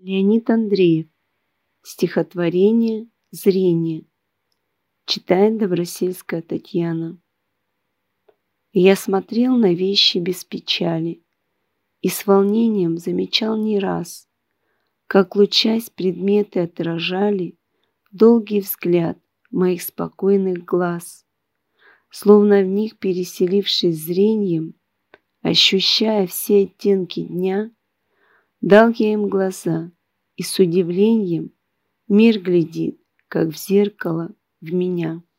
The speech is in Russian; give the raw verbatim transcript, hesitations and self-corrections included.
Леонид Андреев. Стихотворение «Зрение». Читает Добросельская Татьяна. Я смотрел на вещи без печали и с волнением замечал не раз, как, лучась, предметы отражали долгий взгляд моих спокойных глаз, словно в них, переселившись зрением, ощущая все оттенки дня, дал я им глаза, и с удивлением мир глядит, как в зеркало, в меня.